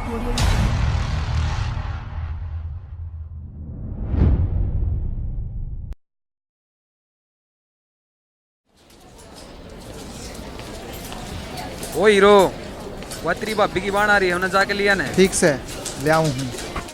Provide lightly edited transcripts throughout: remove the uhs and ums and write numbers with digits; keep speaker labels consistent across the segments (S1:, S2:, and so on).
S1: ओ hero, वो तेरी भाभी की बाण आ रही है, उन्हें जाके लिया ने।
S2: ठीक से ले आऊं हूँ।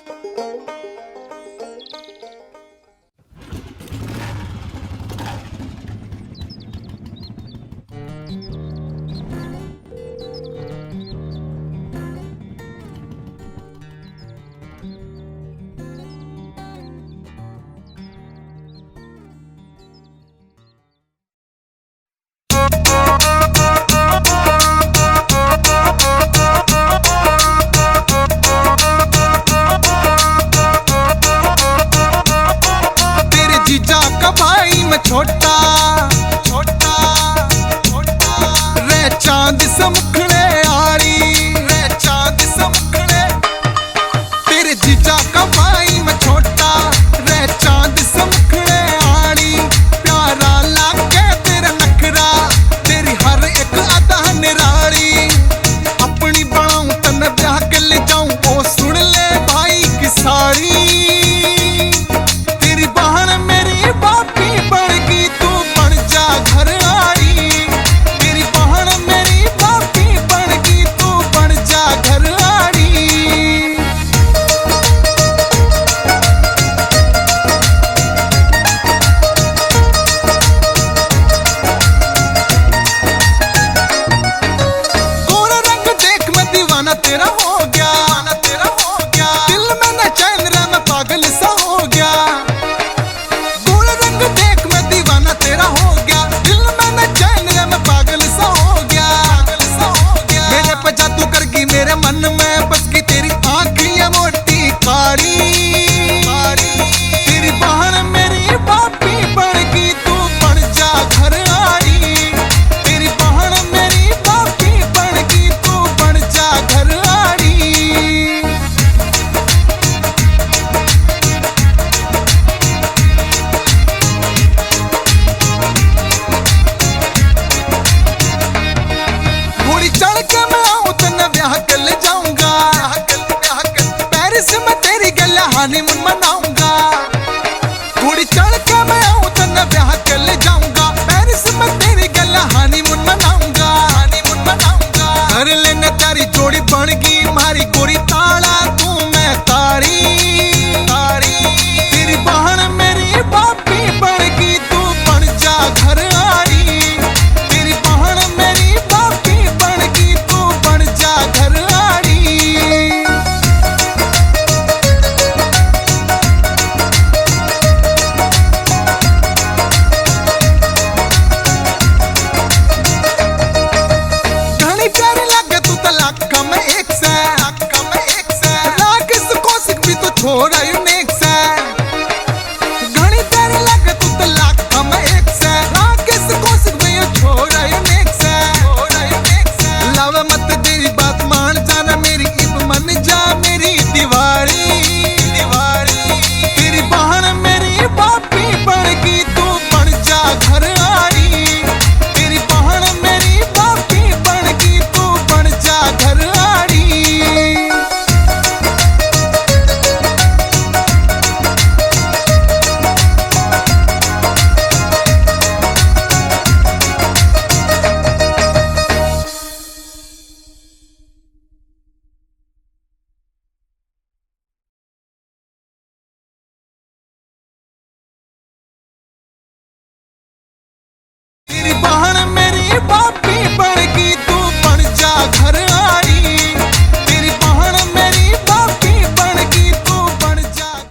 S3: छोटा छोटा छोटा रे चांद समखड़े आड़ी, रे चांद समखड़े तेरे जीजा का भाई मैं छोटा, रे चांद समखड़े आड़ी। प्यारा लागे तेरा नखरा, तेरी हर एक अदा निराली। अपनी बनाऊं तन ब्याह के ले जाऊं, ओ सुन ले भाई की सारी। तेरी बहन मेरी बापी बड़गी, तू बन जा घर आड़ी। तेरी बहन मेरी बापी बड़गी, तू बन जा घर आड़ी। गोरा रंग देख मैं दीवाना तेरा हो गया, तेरा हो गया। दिल में न चैन रहा मैं पागल सा हो गया। गोरा रंग देख मैं दीवाना तेरा हो गया, दिल में न चैन रहा मैं पागल सा हो गया, पागल सा हो गया। मेरे पे जादू कर गई, मेरे मन में बस गई तेरी आँखियाँ मोटी काली काली। तेरी बहन मेरी बापी बन गई, तू बन जा घर आड़ी। तेरी बहन मेरी बापी बन गई, तू बन जा घर आड़ी। घोड़ी चढ़ के मैं आऊं तन्ने ब्याह कर ले जाऊंगा, पेरिस में तेरी गल हनीमून मनाऊंगा। घोड़ी चढ़ के मैं आऊं तन्ने ब्याह कर ले जाऊंगा, पेरिस में तेरी गल हनीमून मनाऊंगा, हनीमून मनाऊंगा। कर लेने तेरी जोड़ी बन गई मारी गोरी ताला